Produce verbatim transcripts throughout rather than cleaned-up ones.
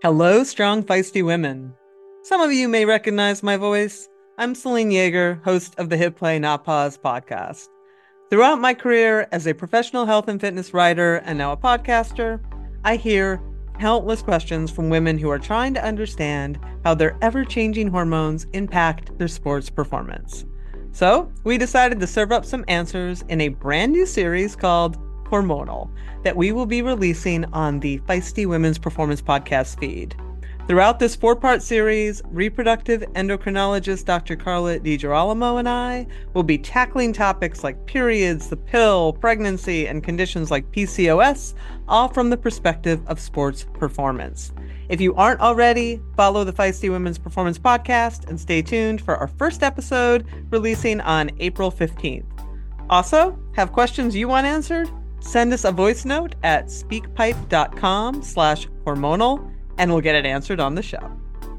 Hello, strong, feisty women. Some of you may recognize my voice. I'm Celine Yeager, host of the Hit Play Not Pause podcast. Throughout my career as a professional health and fitness writer and now a podcaster, I hear countless questions from women who are trying to understand how their ever-changing hormones impact their sports performance. So we decided to serve up some answers in a brand new series called Hormonal that we will be releasing on the Feisty Women's Performance podcast feed. Throughout this four-part series, reproductive endocrinologist Doctor Carla DiGirolamo and I will be tackling topics like periods, the pill, pregnancy, and conditions like P C O S, all from the perspective of sports performance. If you aren't already, follow the Feisty Women's Performance podcast and stay tuned for our first episode releasing on April fifteenth. Also, have questions you want answered? Send us a voice note at speakpipe.com slash hormonal and we'll get it answered on the show.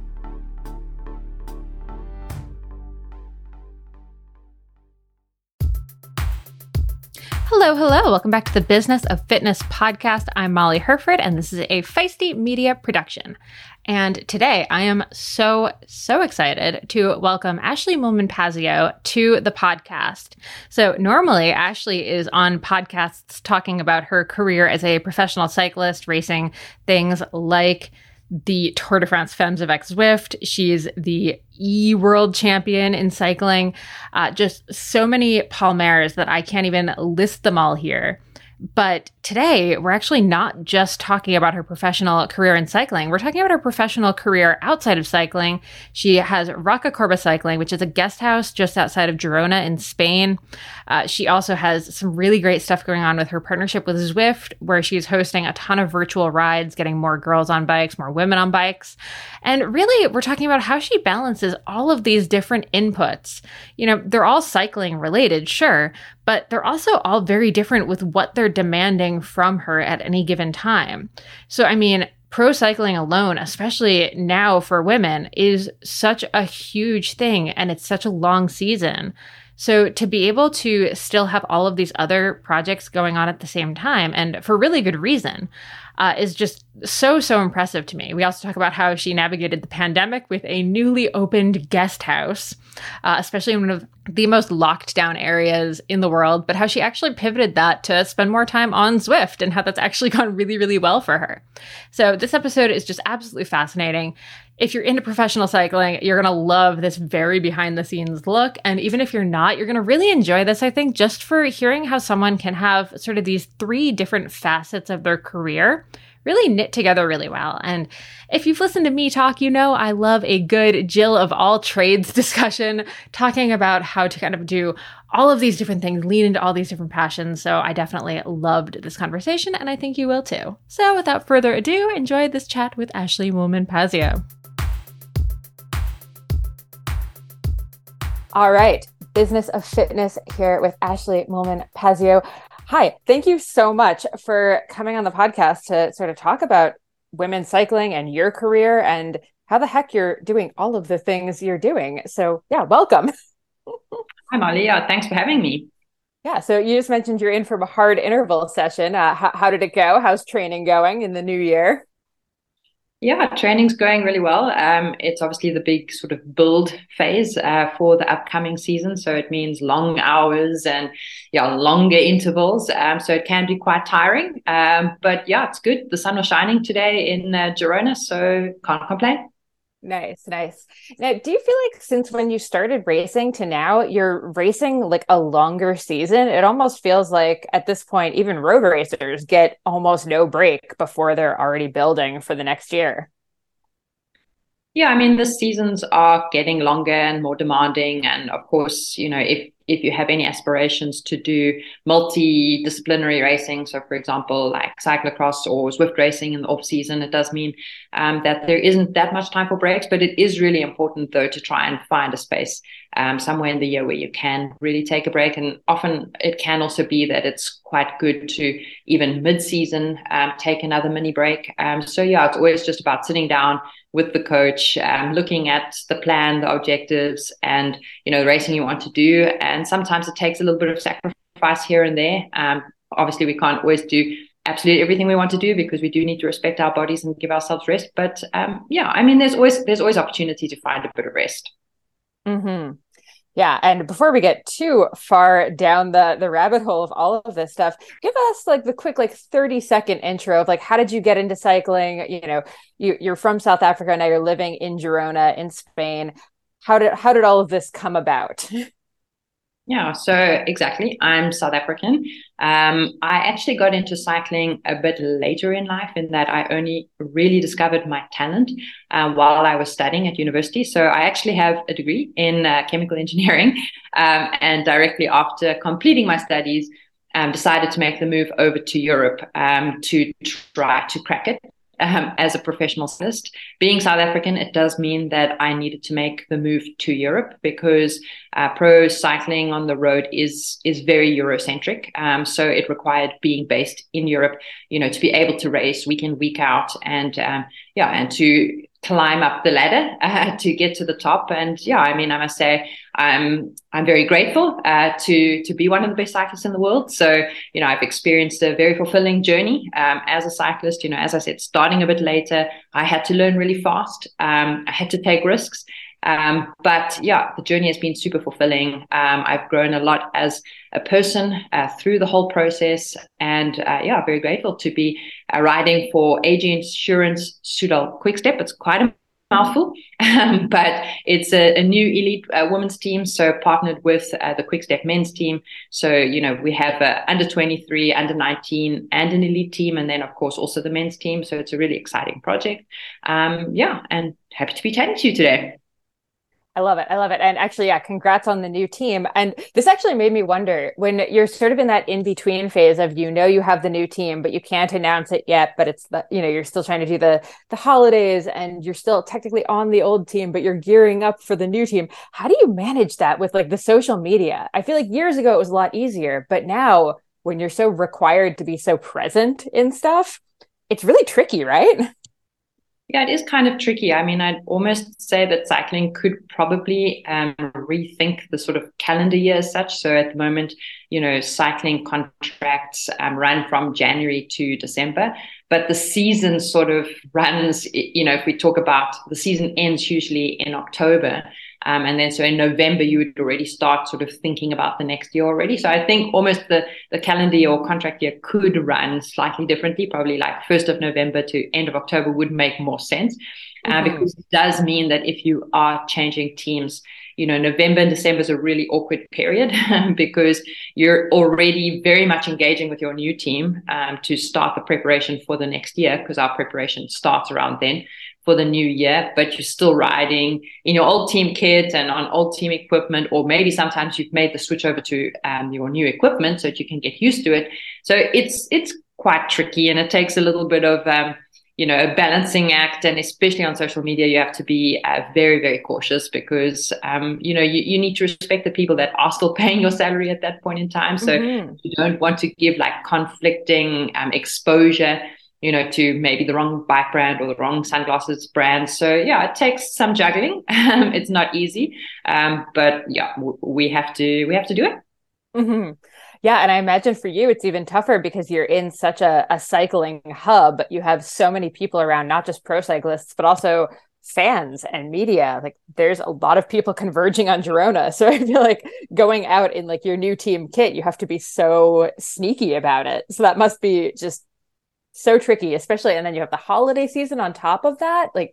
Hello, hello. Welcome back to the Business of Fitness podcast. I'm Molly Herford, and this is a Feisty Media production. And today I am so, so excited to welcome Ashley Moolman-Pazio to the podcast. So normally Ashley is on podcasts talking about her career as a professional cyclist, racing things like the Tour de France Femmes avec Zwift. She's the E-World champion in cycling. Uh, just so many palmares that I can't even list them all here. But today, we're actually not just talking about her professional career in cycling. We're talking about her professional career outside of cycling. She has Roca Corba Cycling, which is a guest house just outside of Girona in Spain. Uh, she also has some really great stuff going on with her partnership with Zwift, where she's hosting a ton of virtual rides, getting more girls on bikes, more women on bikes. And really, we're talking about how she balances all of these different inputs. You know, they're all cycling related, sure, but they're also all very different with what they're demanding from her at any given time. So, I mean, pro cycling alone, especially now for women, is such a huge thing, and it's such a long season. So to be able to still have all of these other projects going on at the same time, and for really good reason, uh, is just so, so impressive to me. We also talk about how she navigated the pandemic with a newly opened guest house, uh, especially in one of the most locked down areas in the world, but how she actually pivoted that to spend more time on Zwift and how that's actually gone really, really well for her. So this episode is just absolutely fascinating. If you're into professional cycling, you're going to love this very behind the scenes look. And even if you're not, you're going to really enjoy this, I think, just for hearing how someone can have sort of these three different facets of their career really knit together really well. And if you've listened to me talk, you know I love a good Jill of all trades discussion, talking about how to kind of do all of these different things, lean into all these different passions. So I definitely loved this conversation, and I think you will too. So without further ado, enjoy this chat with Ashley Moolman-Pazio. All right, Business of Fitness here with Ashley Moolman-Pazio. Hi, thank you so much for coming on the podcast to sort of talk about women's cycling and your career and how the heck you're doing all of the things you're doing. So yeah, welcome. Hi, Molly. Yeah, thanks for having me. Yeah, so you just mentioned you're in from a hard interval session. Uh, how, how did it go? How's training going in the new year? Yeah, training's going really well. Um, it's obviously the big sort of build phase uh, for the upcoming season. So it means long hours and yeah, longer intervals. Um, so it can be quite tiring. Um, but yeah, it's good. The sun was shining today in uh, Girona, so can't complain. Nice, nice. Now, do you feel like since when you started racing to now, you're racing like a longer season? It almost feels like at this point, even road racers get almost no break before they're already building for the next year. Yeah, I mean, the seasons are getting longer and more demanding. And of course, you know, if if you have any aspirations to do multidisciplinary racing, so for example, like cyclocross or Zwift racing in the off season, it does mean um, that there isn't that much time for breaks, but it is really important though to try and find a space um, somewhere in the year where you can really take a break. And often it can also be that it's quite good to even mid-season um, take another mini break. Um, so yeah, it's always just about sitting down with the coach, um, looking at the plan, the objectives, and you know the racing you want to do. And sometimes it takes a little bit of sacrifice here and there. Um, obviously, we can't always do absolutely everything we want to do, because we do need to respect our bodies and give ourselves rest. But um, yeah, I mean, there's always there's always opportunity to find a bit of rest. Mm-hmm. Yeah. And before we get too far down the, the rabbit hole of all of this stuff, give us like the quick, like thirty second intro of like, how did you get into cycling? You know, you, you're from South Africa. Now you're living in Girona in Spain. How did, how did all of this come about? Yeah, so exactly. I'm South African. Um, I actually got into cycling a bit later in life, in that I only really discovered my talent uh, while I was studying at university. So I actually have a degree in uh, chemical engineering, um, and directly after completing my studies, um, decided to make the move over to Europe um, to try to crack it. Um, as a professional cyclist. Being South African, it does mean that I needed to make the move to Europe, because uh, pro cycling on the road is is very Eurocentric. Um, so it required being based in Europe, you know, to be able to race week in, week out, and um, yeah, and to climb up the ladder uh, to get to the top. And yeah, I mean, I must say, I'm I'm very grateful uh, to to be one of the best cyclists in the world. So, you know, I've experienced a very fulfilling journey um, as a cyclist. You know, as I said, starting a bit later, I had to learn really fast. Um, I had to take risks. Um, but yeah, the journey has been super fulfilling. Um, I've grown a lot as a person uh, through the whole process. And uh, yeah, very grateful to be uh, riding for A G Insurance Soudal Quickstep. It's quite a mouthful, um, but it's a, a new elite uh, women's team. So partnered with uh, the Quickstep men's team. So, you know, we have uh, under twenty-three, under nineteen, and an elite team. And then, of course, also the men's team. So it's a really exciting project. Um, yeah, and happy to be chatting to you today. I love it. I love it. And actually, yeah, congrats on the new team. And this actually made me wonder, when you're sort of in that in-between phase of, you know, you have the new team, but you can't announce it yet, but it's the, you know, you're still trying to do the, the holidays, and you're still technically on the old team, but you're gearing up for the new team. How do you manage that with like the social media? I feel like years ago it was a lot easier, but now when you're so required to be so present in stuff, it's really tricky, right? Yeah, it is kind of tricky. I mean, I'd almost say that cycling could probably um, rethink the sort of calendar year as such. So at the moment, you know, cycling contracts um, run from January to December, but the season sort of runs, you know, if we talk about the season ends usually in October. Um, and then so in November, you would already start sort of thinking about the next year already. So I think almost the, the calendar year or contract year could run slightly differently, probably like first of November to end of October would make more sense. Uh, mm-hmm. Because it does mean that if you are changing teams, you know, November and December is a really awkward period because you're already very much engaging with your new team um, to start the preparation for the next year, because our preparation starts around then for the new year, but you're still riding in your old team kit and on old team equipment, or maybe sometimes you've made the switch over to um, your new equipment so that you can get used to it. So it's it's quite tricky, and it takes a little bit of um, you know, a balancing act. And especially on social media, you have to be uh, very, very cautious, because, um, you know, you, you need to respect the people that are still paying your salary at that point in time. So mm-hmm. you don't want to give like conflicting um, exposure, you know, to maybe the wrong bike brand or the wrong sunglasses brand. So yeah, it takes some juggling. It's not easy. Um, but yeah, w- we have to, we have to do it. Mm-hmm. Yeah. And I imagine for you, it's even tougher because you're in such a, a cycling hub. You have so many people around, not just pro cyclists, but also fans and media. Like there's a lot of people converging on Girona. So I feel like going out in like your new team kit, you have to be so sneaky about it. So that must be just so tricky, especially. And then you have the holiday season on top of that. Like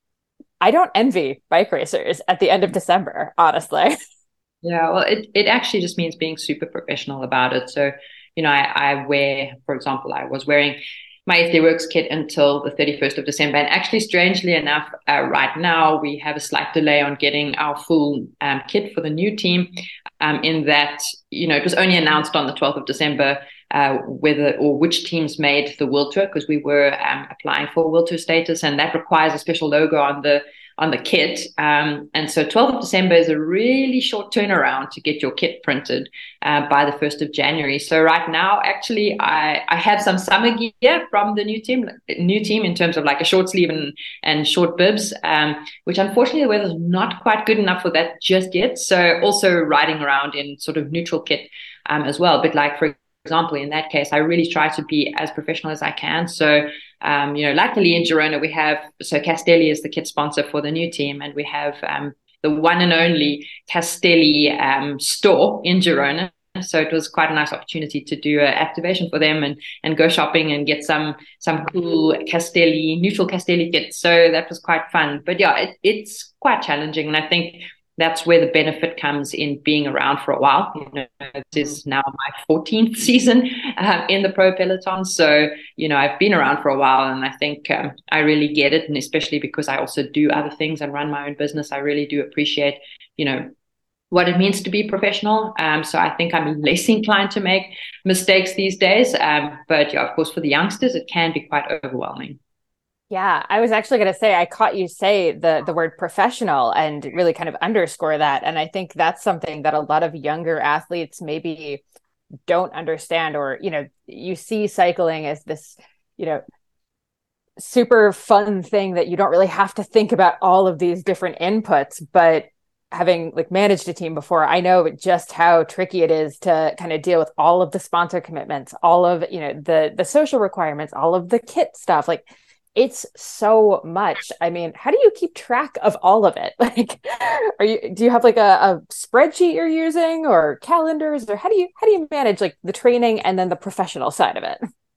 I don't envy bike racers at the end of December, honestly. Yeah, well, it, it actually just means being super professional about it. So, you know, I, I wear, for example, I was wearing my F D Works kit until the thirty-first of December. And actually, strangely enough, uh, right now, we have a slight delay on getting our full um, kit for the new team um, in that, you know, it was only announced on the twelfth of December uh, whether or which teams made the World Tour, because we were um, applying for World Tour status, and that requires a special logo on the on the kit. Um, and so twelfth of December is a really short turnaround to get your kit printed uh, by the first of January. So right now, actually, I, I have some summer gear from the new team, new team in terms of like a short sleeve and, and short bibs, um, which unfortunately the weather's not quite good enough for that just yet. So also riding around in sort of neutral kit um, as well. But like, for example, in that case, I really try to be as professional as I can. So, um, you know, luckily in Girona, we have, so Castelli is the kit sponsor for the new team, and we have um, the one and only Castelli um, store in Girona. So it was quite a nice opportunity to do an activation for them and and go shopping and get some some cool Castelli, neutral Castelli kits. So that was quite fun. But yeah, it, it's quite challenging. And I think that's where the benefit comes in being around for a while. You know, this is now my fourteenth season uh, in the pro peloton. So, you know, I've been around for a while, and I think um, I really get it. And especially because I also do other things and run my own business, I really do appreciate, you know, what it means to be professional. Um, so I think I'm less inclined to make mistakes these days. Um, but yeah, of course, for the youngsters, it can be quite overwhelming. Yeah, I was actually going to say, I caught you say the the word professional and really kind of underscore that. And I think that's something that a lot of younger athletes maybe don't understand, or, you know, you see cycling as this, you know, super fun thing that you don't really have to think about all of these different inputs. But having like managed a team before, I know just how tricky it is to kind of deal with all of the sponsor commitments, all of, you know, the the social requirements, all of the kit stuff. Like, it's so much. I mean, how do you keep track of all of it? Like, are you, do you have like a, a spreadsheet you're using, or calendars, or how do you, how do you manage like the training and then the professional side of it?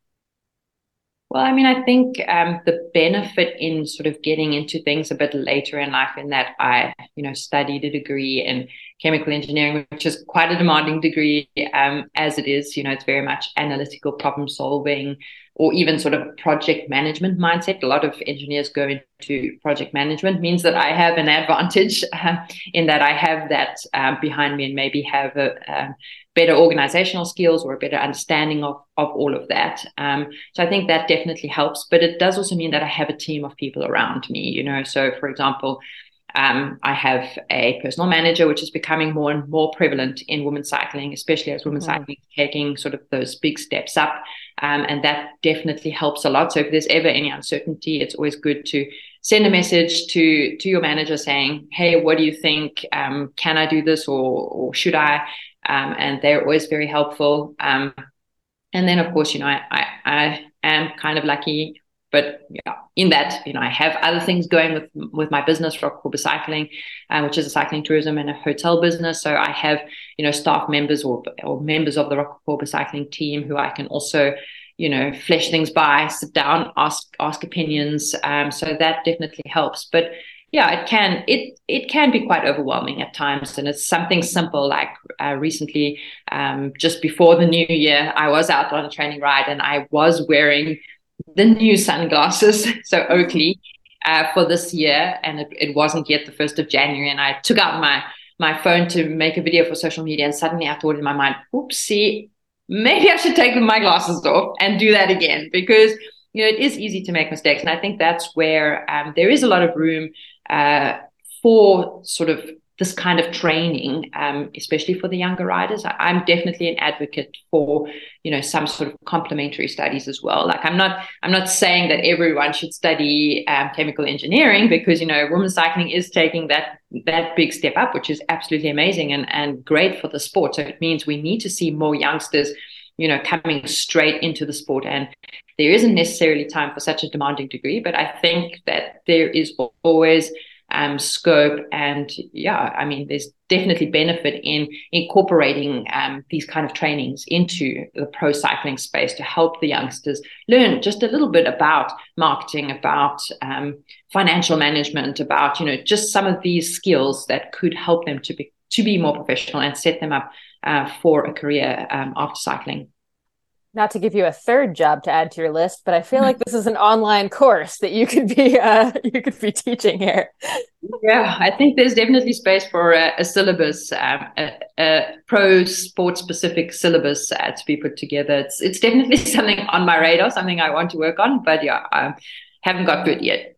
Well, I mean, I think um, the benefit in sort of getting into things a bit later in life, in that I, you know, studied a degree in chemical engineering, which is quite a demanding degree um, as it is. You know, it's very much analytical problem solving, or even sort of project management mindset. A lot of engineers go into project management, means that I have an advantage uh, in that I have that uh, behind me, and maybe have a, a better organizational skills or a better understanding of, of all of that. Um, so I think that definitely helps, but it does also mean that I have a team of people around me, you know. So for example, Um, I have a personal manager, which is becoming more and more prevalent in women's cycling, especially as women's mm-hmm. cycling is taking sort of those big steps up. Um, and that definitely helps a lot. So if there's ever any uncertainty, it's always good to send a message to, to your manager saying, hey, what do you think? Um, can I do this, or, or should I? Um, and they're always very helpful. Um, and then, of course, you know, I, I, I am kind of lucky. But yeah, in that, you know, I have other things going with with my business, Rock Corba Cycling, uh, which is a cycling tourism and a hotel business. So I have, you know, staff members or or members of the Rock Corba Cycling team who I can also, you know, flesh things by, sit down, ask ask opinions. Um, so that definitely helps. But yeah, it can it it can be quite overwhelming at times, and it's something simple like uh, recently, um, just before the new year, I was out on a training ride and I was wearing the new sunglasses, so Oakley, uh, for this year, and it, it wasn't yet the first of January, and I took out my my phone to make a video for social media, and suddenly I thought in my mind, oopsie, maybe I should take my glasses off and do that again, because, you know, it is easy to make mistakes, and I think that's where um, there is a lot of room uh, for sort of this kind of training, um, especially for the younger riders. I, I'm definitely an advocate for, you know, some sort of complementary studies as well. Like I'm not, I'm not saying that everyone should study um, chemical engineering, because, you know, women's cycling is taking that that big step up, which is absolutely amazing and and great for the sport. So it means we need to see more youngsters, you know, coming straight into the sport. And there isn't necessarily time for such a demanding degree, but I think that there is always um, scope, and yeah, I mean, there's definitely benefit in incorporating um, these kind of trainings into the pro cycling space to help the youngsters learn just a little bit about marketing, about um, financial management, about, you know, just some of these skills that could help them to be to be more professional and set them up uh, for a career um, after cycling. Not to give you a third job to add to your list, but I feel like this is an online course that you could be uh, you could be teaching here. Yeah, I think there's definitely space for a, a syllabus, um, a, a pro sport specific syllabus uh, to be put together. It's it's definitely something on my radar, something I want to work on. But yeah, I haven't got to it yet.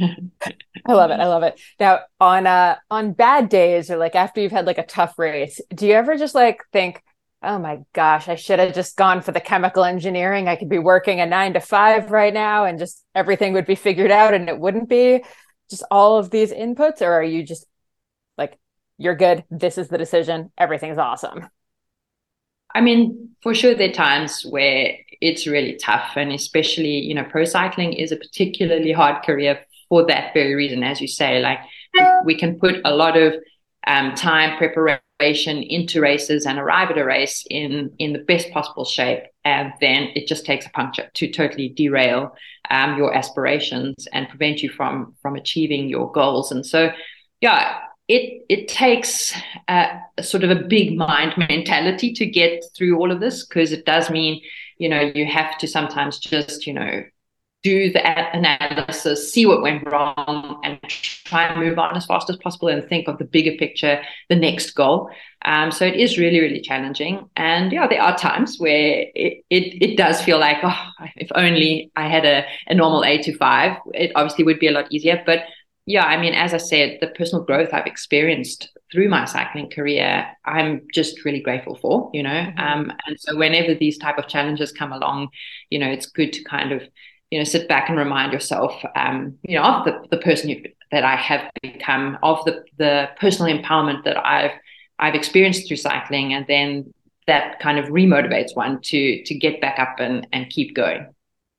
I love it. I love it. Now, on uh on bad days, or like after you've had like a tough race, do you ever just like think, oh my gosh, I should have just gone for the chemical engineering. I could be working a nine to five right now and just everything would be figured out and it wouldn't be just all of these inputs? Or are you just like, you're good, this is the decision, everything's awesome? I mean, for sure, there are times where it's really tough, and especially, you know, pro cycling is a particularly hard career for that very reason, as you say. Like, we can put a lot of um, time, preparation into races and arrive at a race in in the best possible shape, and then it just takes a puncture to totally derail um, your aspirations and prevent you from from achieving your goals. And so, yeah. It it takes a, a sort of a big mind mentality to get through all of this, because it does mean, you know, you have to sometimes just, you know, do the analysis, see what went wrong, and try and move on as fast as possible and think of the bigger picture, the next goal. Um, so it is really, really challenging. And yeah, there are times where it, it, it does feel like, oh, if only I had a, a normal eight to five, it obviously would be a lot easier. But yeah, I mean, as I said, the personal growth I've experienced through my cycling career, I'm just really grateful for, you know. Mm-hmm. Um, and so whenever these type of challenges come along, you know, it's good to kind of, you know, sit back and remind yourself, um, you know, of the, the person you, that I have become, of the, the personal empowerment that I've I've experienced through cycling, and then that kind of remotivates one to to get back up and, and keep going.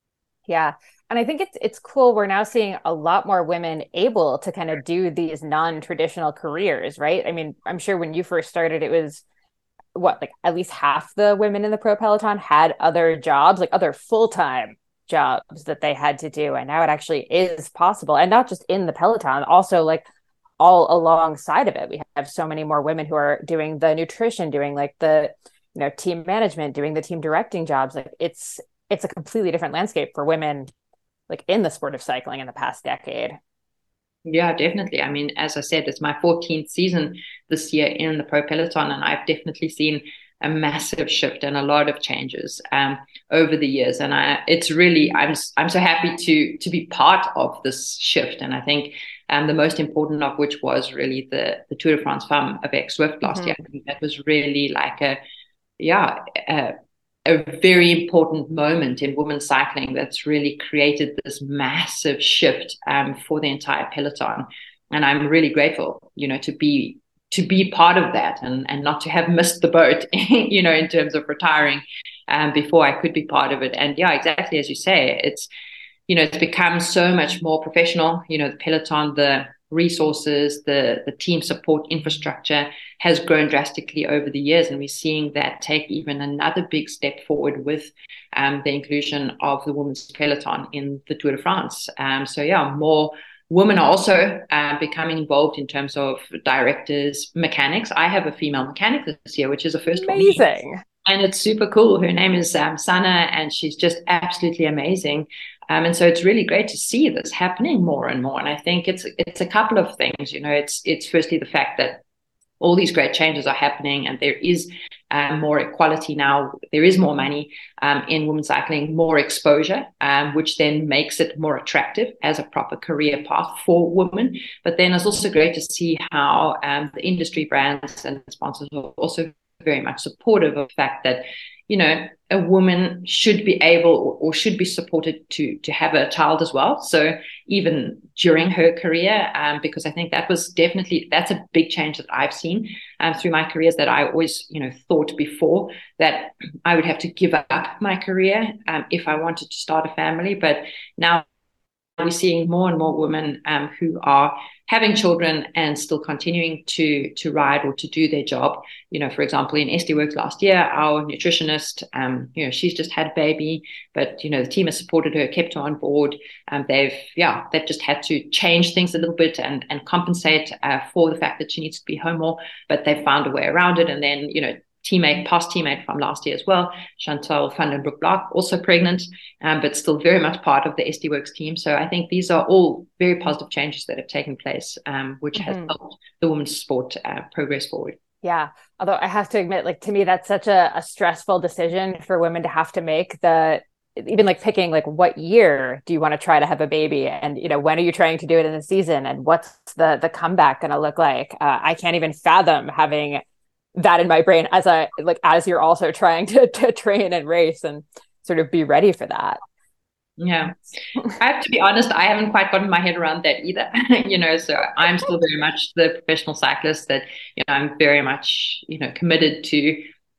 Yeah. And I think it's it's cool. We're now seeing a lot more women able to kind of do these non-traditional careers, right? I mean, I'm sure when you first started, it was what, like at least half the women in the pro peloton had other jobs, like other full-time jobs that they had to do. And now it actually is possible. And not just in the peloton, also like all alongside of it. We have so many more women who are doing the nutrition, doing like the, you know, team management, doing the team directing jobs. Like it's it's a completely different landscape for women, like in the sport of cycling in the past decade. Yeah, definitely. I mean, as I said, it's my fourteenth season this year in the pro peloton, and I've definitely seen a massive shift and a lot of changes um, over the years. And I, it's really, I'm I'm so happy to to be part of this shift. And I think um, the most important of which was really the the Tour de France Femmes avec Zwift last mm-hmm. year. I think that was really like a, yeah, a, a very important moment in women's cycling that's really created this massive shift um, for the entire peloton. And I'm really grateful, you know, to be to be part of that, and, and not to have missed the boat, you know, in terms of retiring um, before I could be part of it. And yeah, exactly as you say, it's, you know, it's become so much more professional. You know, the peloton, the resources, the, the team support infrastructure has grown drastically over the years. And we're seeing that take even another big step forward with um, the inclusion of the women's peloton in the Tour de France. Um, so yeah, more women are also uh, becoming involved in terms of directors, mechanics. I have a female mechanic this year, which is a first for me. Amazing. And it's super cool. Her name is um, Sana, and she's just absolutely amazing. Um, and so it's really great to see this happening more and more. And I think it's it's a couple of things. You know, it's it's firstly the fact that all these great changes are happening, and there is um, more equality now. There is more money um, in women's cycling, more exposure, um, which then makes it more attractive as a proper career path for women. But then it's also great to see how um, the industry brands and sponsors are also very much supportive of the fact that, you know, a woman should be able or should be supported to to have a child as well. So even during her career, um, because I think that was definitely, that's a big change that I've seen um, through my careers, that I always, you know, thought before that I would have to give up my career um, if I wanted to start a family. But now we're seeing more and more women um, who are having children and still continuing to to ride or to do their job. You know, for example, in S D Works last year, our nutritionist, um, you know, she's just had a baby, but, you know, the team has supported her, kept her on board. And um, they've, yeah, they've just had to change things a little bit and, and compensate uh, for the fact that she needs to be home more, but they've found a way around it. And then, you know, teammate, past teammate from last year as well, Chantal van den Broek-Blaak, also pregnant, um, but still very much part of the S D Works team. So I think these are all very positive changes that have taken place, um, which mm-hmm. has helped the women's sport uh, progress forward. Yeah. Although I have to admit, like, to me, that's such a, a stressful decision for women to have to make, that even like picking like what year do you want to try to have a baby, and, you know, when are you trying to do it in the season, and what's the the comeback going to look like? Uh, I can't even fathom having that in my brain as I like as you're also trying to to train and race and sort of be ready for that. Yeah, I have to be honest, I haven't quite gotten my head around that either. You know, so I'm still very much the professional cyclist that, you know, I'm very much, you know, committed to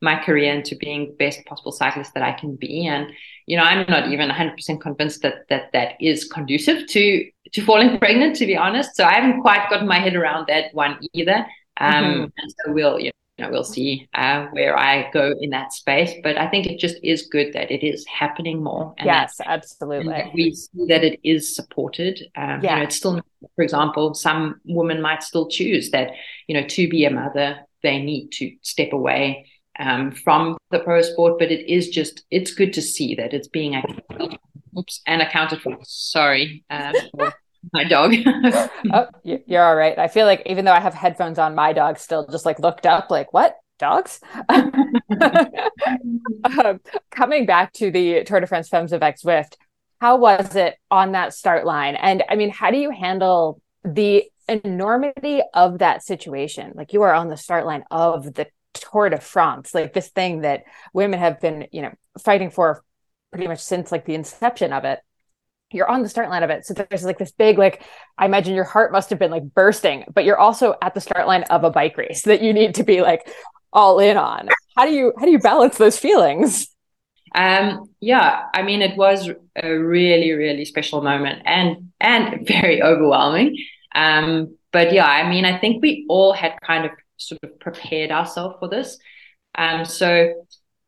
my career into being the best possible cyclist that I can be. And, you know, I'm not even one hundred percent convinced that that that is conducive to to falling pregnant, to be honest. So I haven't quite gotten my head around that one either. Um, mm-hmm. And so we'll, you know, we'll see uh, where I go in that space. But I think it just is good that it is happening more. And yes, that, absolutely. And that we see that it is supported. Um, yeah. You know, it's still, for example, some women might still choose that, you know, to be a mother, they need to step away um, from the pro sport. But it is just, it's good to see that it's being accounted, oops, and accounted for. Sorry. Uh, for my dog. Oh, you're all right. I feel like even though I have headphones on, my dog still just like looked up like, what? Dogs? um, coming back to the Tour de France Femmes avec Zwift, how was it on that start line? And I mean, how do you handle the enormity of that situation? Like, you are on the start line of the Tour de France, like this thing that women have been, you know, fighting for pretty much since like the inception of it. You're on the start line of it. So there's like this big, like, I imagine your heart must have been like bursting, but you're also at the start line of a bike race that you need to be like all in on. How do you, how do you balance those feelings? Um, yeah, I mean, it was a really, really special moment and, and very overwhelming. Um, but yeah, I mean, I think we all had kind of sort of prepared ourselves for this. Um, so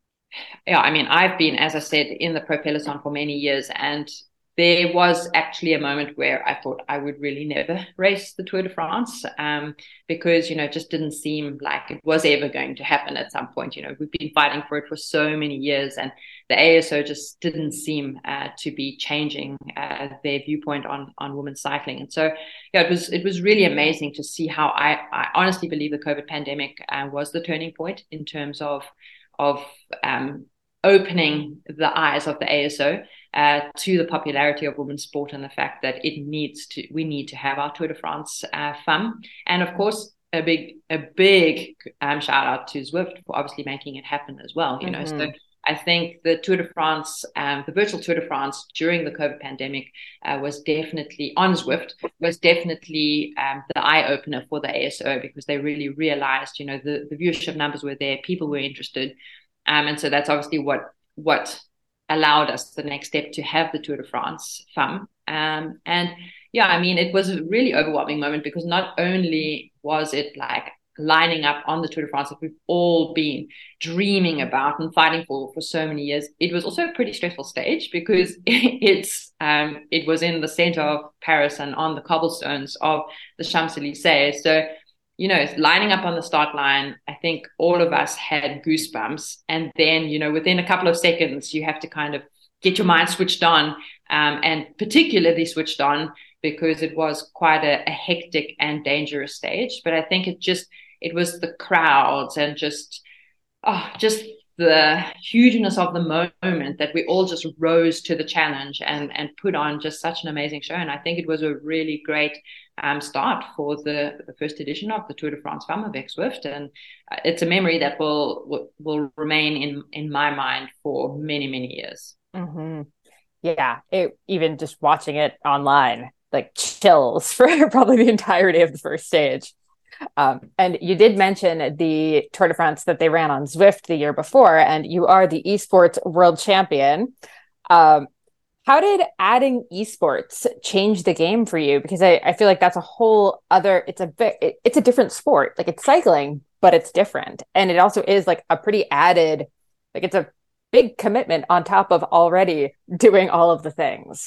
yeah, I mean, I've been, as I said, in the Pro Peloton for many years, and there was actually a moment where I thought I would really never race the Tour de France um, because, you know, it just didn't seem like it was ever going to happen at some point. You know, we've been fighting for it for so many years, and the A S O just didn't seem uh, to be changing uh, their viewpoint on on women's cycling. And so, yeah, it was it was really amazing to see how I, I honestly believe the COVID pandemic uh, was the turning point in terms of of um, opening the eyes of the A S O uh, to the popularity of women's sport and the fact that it needs to, we need to have our Tour de France uh, fun. And of course, a big, a big um, shout out to Zwift for obviously making it happen as well. You mm-hmm. know, so I think the Tour de France, um, the virtual Tour de France during the COVID pandemic uh, was definitely on Zwift, was definitely um, the eye opener for the A S O, because they really realized, you know, the, the viewership numbers were there, people were interested. Um, and so that's obviously what what allowed us the next step to have the Tour de France fun. Um, and yeah, I mean, it was a really overwhelming moment, because not only was it like lining up on the Tour de France that we've all been dreaming about and fighting for for so many years, it was also a pretty stressful stage, because it's um, it was in the center of Paris and on the cobblestones of the Champs-Élysées. So, you know, lining up on the start line, I think all of us had goosebumps. And then, you know, within a couple of seconds, you have to kind of get your mind switched on, um, and particularly switched on because it was quite a, a hectic and dangerous stage. But I think it just, it was the crowds and just, oh, just the hugeness of the moment that we all just rose to the challenge and, and put on just such an amazing show. And I think it was a really great um, start for the, the first edition of the Tour de France Femmes avec Zwift. And uh, it's a memory that will, will, will remain in, in my mind for many, many years. Mm-hmm. Yeah. It, even just watching it online, like chills for probably the entirety of the first stage. Um, and you did mention the Tour de France that they ran on Zwift the year before, and you are the esports world champion. Um, how did adding esports change the game for you? Because I, I feel like that's a whole other, it's a bit, it, it's a different sport. Like, it's cycling, but it's different. And it also is like a pretty added, like it's a big commitment on top of already doing all of the things.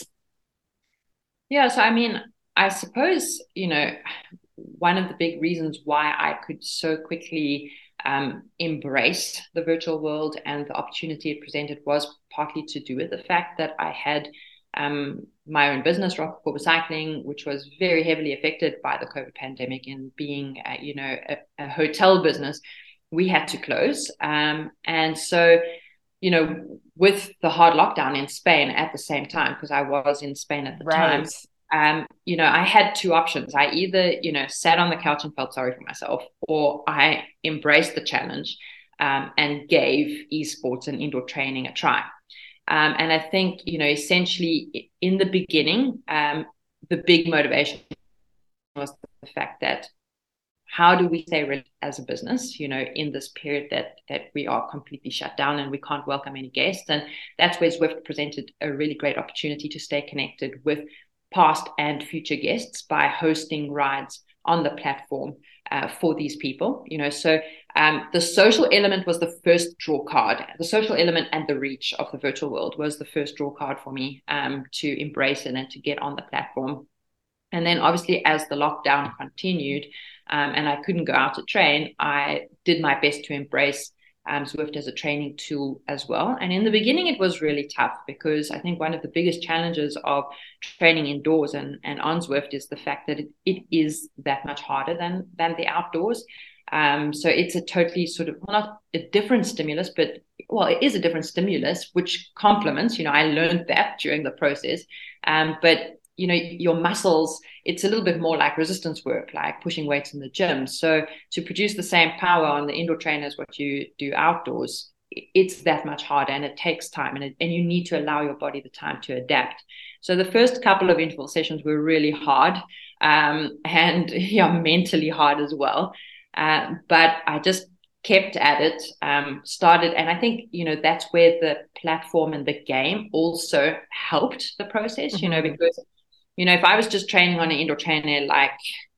Yeah. So, I mean, I suppose, you know, one of the big reasons why I could so quickly um, embrace the virtual world and the opportunity it presented was partly to do with the fact that I had um, my own business, Rocket Corporate Cycling, which was very heavily affected by the COVID pandemic. And being, uh, you know, a, a hotel business, we had to close. Um, and so, you know, with the hard lockdown in Spain at the same time, because I was in Spain at the right. time, Um, you know, I had two options. I either, you know, sat on the couch and felt sorry for myself, or I embraced the challenge um, and gave esports and indoor training a try. Um, and I think, you know, essentially in the beginning, um, the big motivation was the fact that how do we stay relevant as a business, you know, in this period that that we are completely shut down and we can't welcome any guests. And that's where Zwift presented a really great opportunity to stay connected with past and future guests by hosting rides on the platform uh, for these people, you know. So um, the social element was the first draw card. The social element and the reach of the virtual world was the first draw card for me um, to embrace it and to get on the platform. And then obviously as the lockdown continued um, and I couldn't go out to train, I did my best to embrace Um, Zwift as a training tool as well. And in the beginning, it was really tough because I think one of the biggest challenges of training indoors and, and on Zwift is the fact that it, it is that much harder than, than the outdoors. Um, so it's a totally sort of, well, not a different stimulus, but well, it is a different stimulus, which complements, you know, I learned that during the process. Um, but you know, your muscles, it's a little bit more like resistance work, like pushing weights in the gym. So to produce the same power on the indoor train as what you do outdoors, it's that much harder and it takes time, and, it, and you need to allow your body the time to adapt. So the first couple of interval sessions were really hard um, and yeah, mentally hard as well. Uh, but I just kept at it, um, started, and I think, you know, that's where the platform and the game also helped the process, mm-hmm. you know, because you know, if I was just training on an indoor trainer like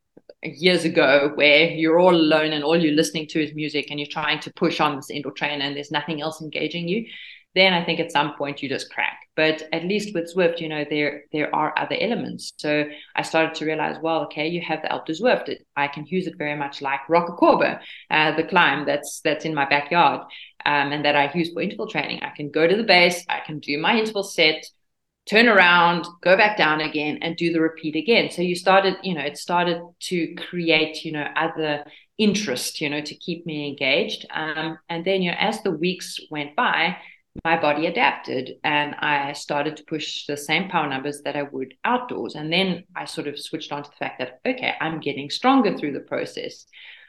years ago, where you're all alone and all you're listening to is music and you're trying to push on this indoor trainer and there's nothing else engaging you, then I think at some point you just crack. But at least with Zwift, you know, there there are other elements. So I started to realize, well, okay, you have the Alpe Zwift. I can use it very much like Rocacorba, uh, the climb that's that's in my backyard, um, and that I use for interval training. I can go to the base, I can do my interval set, turn around, go back down again, and do the repeat again. So you started, you know, it started to create, you know, other interest, you know, to keep me engaged. Um, and then, you know, as the weeks went by, my body adapted and I started to push the same power numbers that I would outdoors. And then I sort of switched on to the fact that, okay, I'm getting stronger through the process.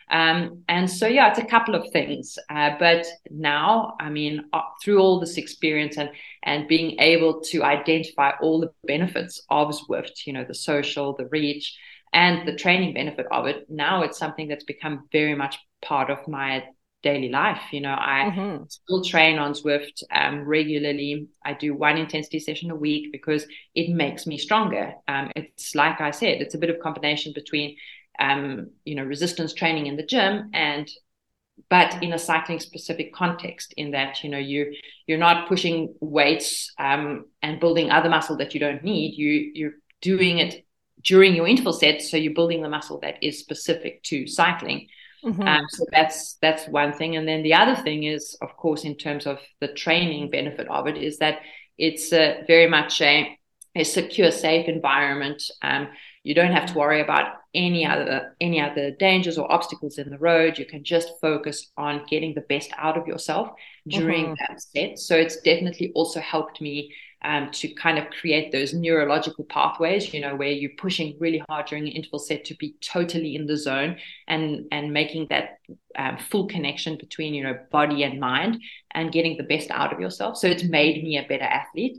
Um, and so, yeah, it's a couple of things. Uh, but now, I mean, uh, through all this experience and and being able to identify all the benefits of Zwift, you know, the social, the reach, and the training benefit of it, now it's something that's become very much part of my daily life. You know, I mm-hmm. still train on Zwift um, regularly. I do one intensity session a week because it makes me stronger. Um, it's like I said, it's a bit of combination between Um, you know, resistance training in the gym and, but in a cycling specific context, in that, you know, you, you're not pushing weights um, and building other muscle that you don't need. You, you're doing it during your interval sets. So you're building the muscle that is specific to cycling. Mm-hmm. Um, so that's, that's one thing. And then the other thing is, of course, in terms of the training benefit of it, is that it's uh, very much a, a secure, safe environment. Um, you don't have to worry about any other any other dangers or obstacles in the road. You can just focus on getting the best out of yourself during mm-hmm. that set. So it's definitely also helped me um, to kind of create those neurological pathways, you know, where you're pushing really hard during an interval set to be totally in the zone and and making that um, full connection between, you know, body and mind and getting the best out of yourself. So it's made me a better athlete.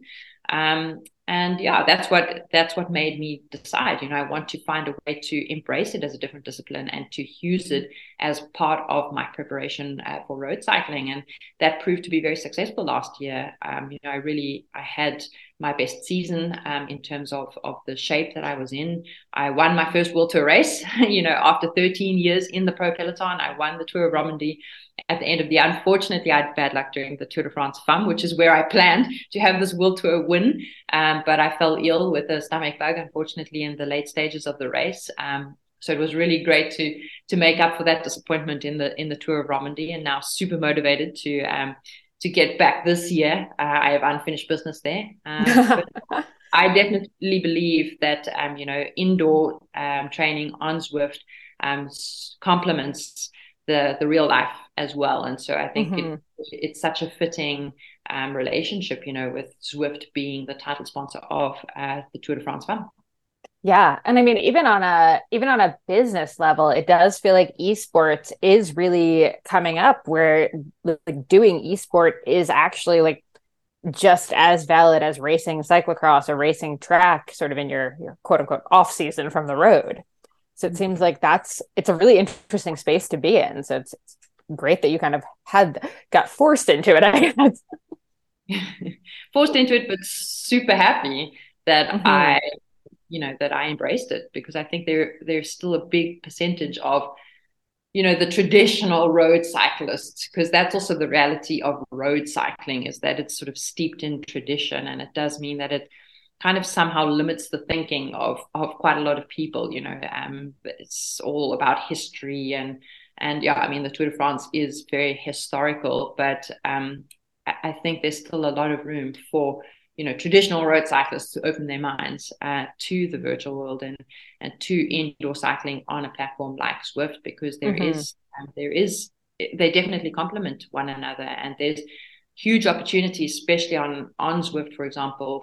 Um, And yeah, that's what that's what made me decide, you know, I want to find a way to embrace it as a different discipline and to use it as part of my preparation uh, for road cycling. And that proved to be very successful last year. Um, you know, I really, I had my best season um, in terms of, of the shape that I was in. I won my first World Tour race, you know, after thirteen years in the pro peloton. I won the Tour of Romandy at the end of the year. Unfortunately, I had bad luck during the Tour de France Femme, which is where I planned to have this World Tour win. Um, but I fell ill with a stomach bug, unfortunately, in the late stages of the race. Um, so it was really great to to make up for that disappointment in the in the Tour of Romandy, and now super motivated to um, to get back this year. Uh, I have unfinished business there. Um, I definitely believe that um, you know, indoor um, training on Zwift um, complements the the real life as well. And so I think mm-hmm. it, it's such a fitting um, relationship, you know, with Zwift being the title sponsor of uh, the Tour de France Femme. Yeah. And I mean, even on a, even on a business level, it does feel like esports is really coming up, where like doing esport is actually like just as valid as racing cyclocross or racing track, sort of in your, your quote unquote off season from the road. So it seems like that's, it's a really interesting space to be in. So it's, it's great that you kind of had, got forced into it, I guess. Forced into it, but super happy that mm-hmm. I, you know, that I embraced it, because I think there, there's still a big percentage of, you know, the traditional road cyclists, because that's also the reality of road cycling, is that it's sort of steeped in tradition. And it does mean that it kind of somehow limits the thinking of of quite a lot of people. You know, um, it's all about history, and and yeah, I mean, the Tour de France is very historical, but um, I think there's still a lot of room for, you know, traditional road cyclists to open their minds uh, to the virtual world, and and to indoor cycling on a platform like Zwift, because there mm-hmm. is um, there is they definitely complement one another, and there's huge opportunities, especially on on Zwift, for example,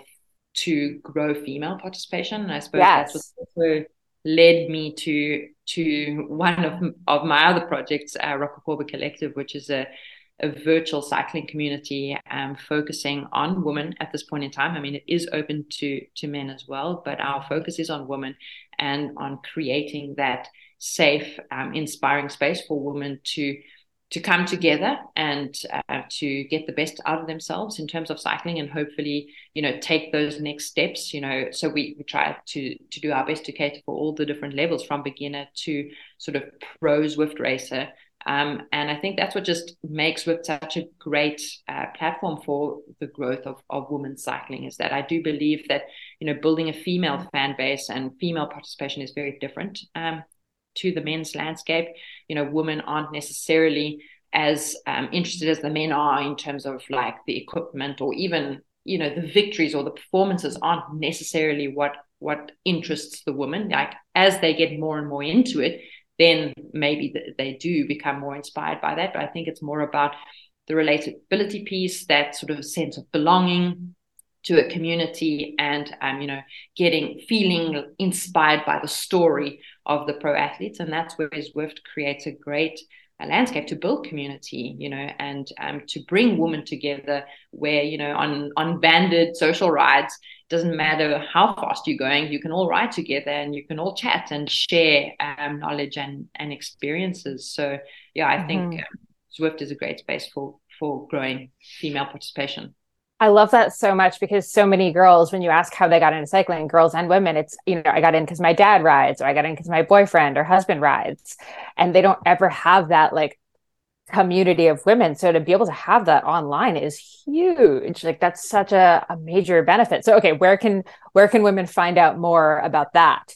to grow female participation. And I suppose yes. that's what also led me to to one of of my other projects, uh, Rocacorba Collective, which is a a virtual cycling community um, focusing on women at this point in time. I mean, it is open to to men as well, but our focus is on women and on creating that safe, um, inspiring space for women to to come together and uh, to get the best out of themselves in terms of cycling, and hopefully, you know, take those next steps. You know, so we, we try to to do our best to cater for all the different levels, from beginner to sort of pro Zwift racer. Um, and I think that's what just makes Zwift such a great uh, platform for the growth of, of women's cycling, is that I do believe that, you know, building a female fan base and female participation is very different um, to the men's landscape. You know, women aren't necessarily as um, interested as the men are in terms of like the equipment, or even, you know, the victories or the performances aren't necessarily what what interests the women. Like, as they get more and more into it, then maybe they do become more inspired by that. But I think it's more about the relatability piece, that sort of sense of belonging to a community, and, um, you know, getting, feeling inspired by the story of the pro athletes. And that's where Zwift creates a great a landscape to build community, you know, and um, to bring women together, where, you know, on, on banded social rides, doesn't matter how fast you're going, you can all ride together and you can all chat and share um, knowledge and, and experiences. So, yeah, I mm-hmm. think um, Zwift is a great space for, for growing female participation. I love that so much, because so many girls, when you ask how they got into cycling, girls and women, it's, you know, I got in because my dad rides, or I got in because my boyfriend or husband rides, and they don't ever have that like community of women. So to be able to have that online is huge. Like, that's such a, a major benefit. So, okay, where can, where can women find out more about that?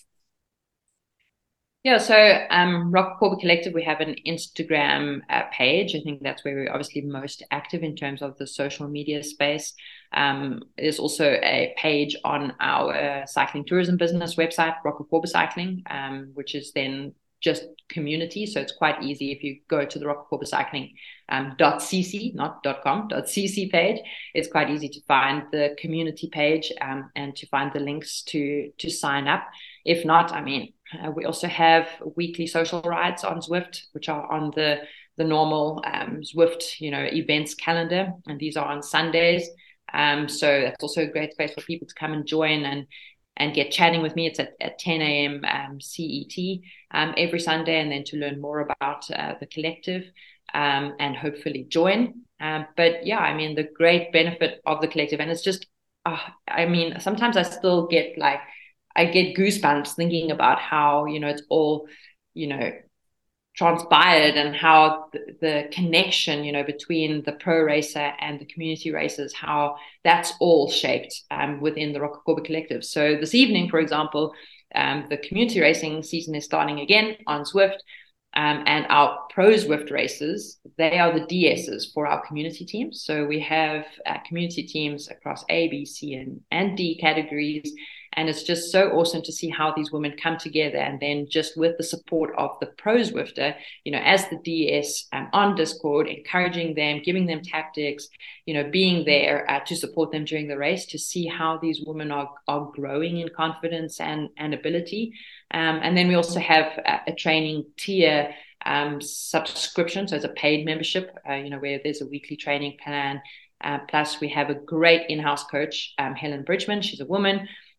Yeah, so um, Rocacorba Collective, we have an Instagram uh, page. I think that's where we're obviously most active in terms of the social media space. Um, there's also a page on our uh, cycling tourism business website, Rocacorba Cycling, um, which is then just community. So it's quite easy if you go to the Rocacorba Cycling um, .cc, not .com, .cc page. It's quite easy to find the community page um, and to find the links to to sign up. If not, I mean, uh, we also have weekly social rides on Zwift, which are on the the normal um, Zwift, you know, events calendar, and these are on Sundays. Um, so that's also a great space for people to come and join and and get chatting with me. It's at, at ten a.m. Um, C E T um, every Sunday, and then to learn more about uh, the collective um, and hopefully join. Um, but yeah, I mean, the great benefit of the collective, and it's just, uh, I mean, sometimes I still get like, I get goosebumps thinking about how, you know, it's all, you know, transpired, and how the, the connection, you know, between the pro racer and the community racers, how that's all shaped um, within the Rocacorba Collective. So this evening, for example, um, the community racing season is starting again on Zwift, um, and our pro Zwift racers, they are the D Ss for our community teams. So we have uh, community teams across A, B, C, and, and D categories. And it's just so awesome to see how these women come together, and then just with the support of the pro Zwifter, you know, as the D S um, on Discord, encouraging them, giving them tactics, you know, being there uh, to support them during the race, to see how these women are are growing in confidence and, and ability. Um, and then we also have a, a training tier um, subscription. So it's a paid membership, uh, you know, where there's a weekly training plan. Uh, plus we have a great in-house coach, um, Helen Bridgman. She's a woman.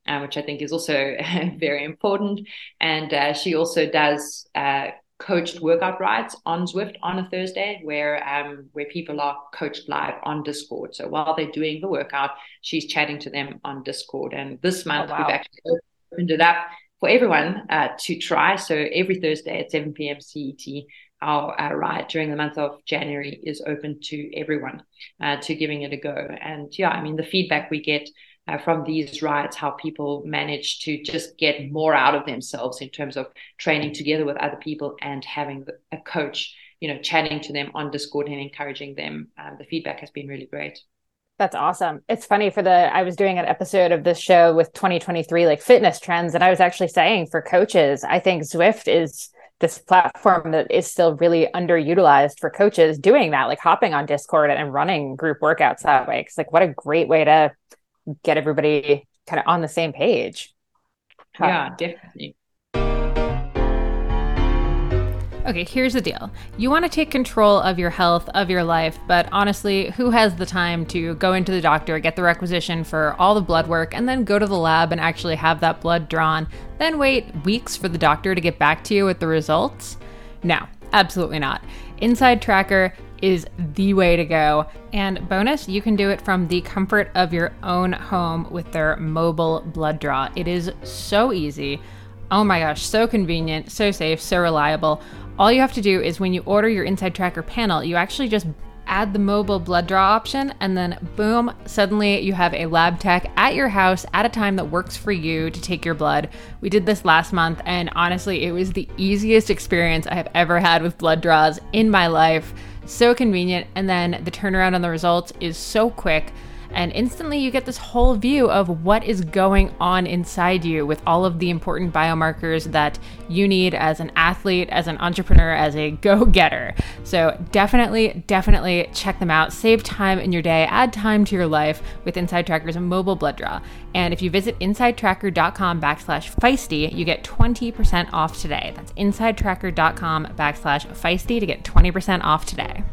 uh, which I think is also very important. And uh, she also does uh, coached workout rides on Zwift on a Thursday, where um, where people are coached live on Discord. So while they're doing the workout, she's chatting to them on Discord. And this month oh, wow. we've actually opened it up for everyone uh, to try. So every Thursday at seven p.m. C E T, our, our ride during the month of January is open to everyone uh, to giving it a go. And yeah, I mean, the feedback we get uh, from these rides, how people manage to just get more out of themselves in terms of training together with other people and having a coach, you know, chatting to them on Discord and encouraging them. Um, the feedback has been really great. That's awesome. It's funny for the, I was doing an episode of this show with twenty twenty-three, like fitness trends. And I was actually saying for coaches, I think Zwift is this platform that is still really underutilized for coaches doing that, like hopping on Discord and running group workouts that way. Cause like, what a great way to get everybody kind of on the same page. Yeah, um, definitely. Okay, here's the deal. You want to take control of your health, of your life, but honestly, who has the time to go into the doctor, get the requisition for all the blood work, and then go to the lab and actually have that blood drawn, then wait weeks for the doctor to get back to you with the results? No, absolutely not. Inside Tracker is the way to go. And bonus, you can do it from the comfort of your own home with their mobile blood draw. It is so easy. Oh my gosh, so convenient, so safe, so reliable. All you have to do is when you order your Inside Tracker panel, you actually just add the mobile blood draw option, and then boom, suddenly you have a lab tech at your house at a time that works for you to take your blood. We did this last month, and honestly, it was the easiest experience I have ever had with blood draws in my life. So convenient, and then the turnaround on the results is so quick. And instantly you get this whole view of what is going on inside you with all of the important biomarkers that you need as an athlete, as an entrepreneur, as a go-getter. So definitely, definitely check them out. Save time in your day, add time to your life with Inside Tracker's mobile blood draw. And if you visit insidetracker.com backslash feisty, you get twenty percent off today. That's insidetracker.com backslash feisty to get twenty percent off today.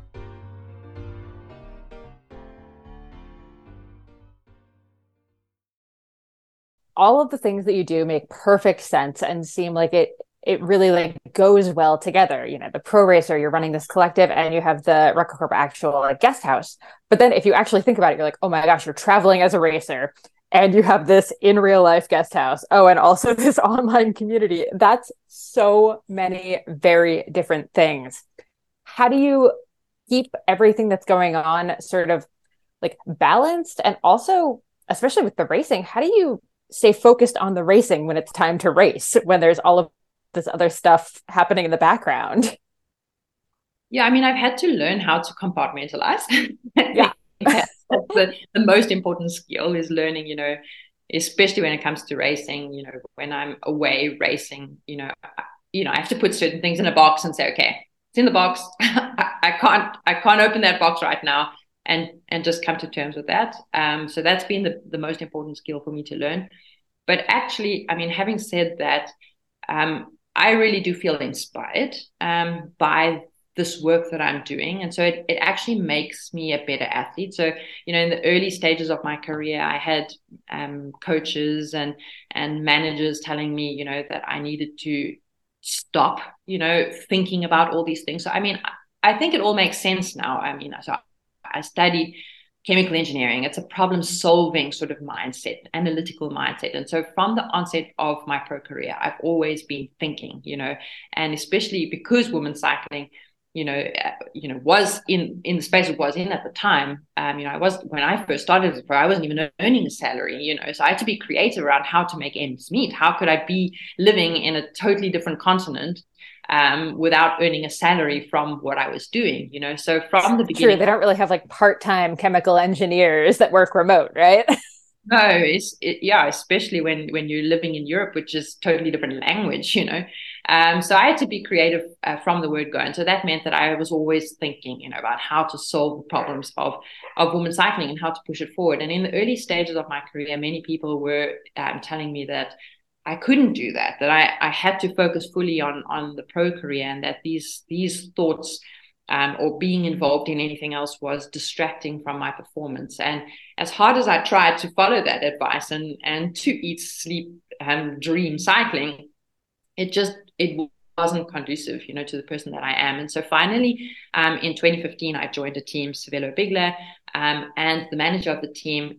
All of the things that you do make perfect sense and seem like it it really like goes well together. You know, the pro racer, you're running this collective, and you have the RecoCorp actual like guest house. But then if you actually think about it, you're like, oh my gosh, you're traveling as a racer and you have this in real life guest house. Oh, and also this online community. That's so many very different things. How do you keep everything that's going on sort of like balanced? And also, especially with the racing, how do you stay focused on the racing when it's time to race, when there's all of this other stuff happening in the background? Yeah, I mean, I've had to learn how to compartmentalize. Yeah. That's the, the most important skill is learning, you know, especially when it comes to racing, you know, when I'm away racing, you know, I, you know, I have to put certain things in a box and say, okay, it's in the box. I, I can't, I can't open that box right now. And and just come to terms with that. Um, so that's been the, the most important skill for me to learn. But actually, I mean, having said that, um, I really do feel inspired um, by this work that I'm doing. And so it, it actually makes me a better athlete. So, you know, in the early stages of my career, I had um, coaches and and managers telling me, you know, that I needed to stop, you know, thinking about all these things. So, I mean, I think it all makes sense now. I mean, so I studied chemical engineering. It's a problem-solving sort of mindset, analytical mindset. And so from the onset of my pro career, I've always been thinking, you know, and especially because women's cycling, you know, uh, you know, was in, in the space it was in at the time. Um, you know, I was, when I first started as a pro, I wasn't even earning a salary, you know, so I had to be creative around how to make ends meet. How could I be living in a totally different continent um, without earning a salary from what I was doing, you know? So from the beginning, sure, they don't really have like part-time chemical engineers that work remote, right? No, it's, it, yeah, especially when, when you're living in Europe, which is totally different language, you know? Um, so I had to be creative uh, from the word go. And so that meant that I was always thinking, you know, about how to solve the problems of, of women's cycling and how to push it forward. And in the early stages of my career, many people were um, telling me that I couldn't do that, that I, I had to focus fully on, on the pro career, and that these, these thoughts um, or being involved in anything else was distracting from my performance. And as hard as I tried to follow that advice and and to eat, sleep, and dream cycling, it just it wasn't conducive, you know, to the person that I am. And so finally, um, in twenty fifteen, I joined a team, Cervelo Bigla, um, and the manager of the team,